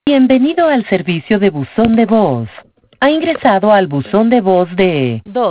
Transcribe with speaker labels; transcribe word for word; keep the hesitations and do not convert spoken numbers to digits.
Speaker 1: Bienvenido al servicio de buzón de voz. Ha ingresado al buzón de voz de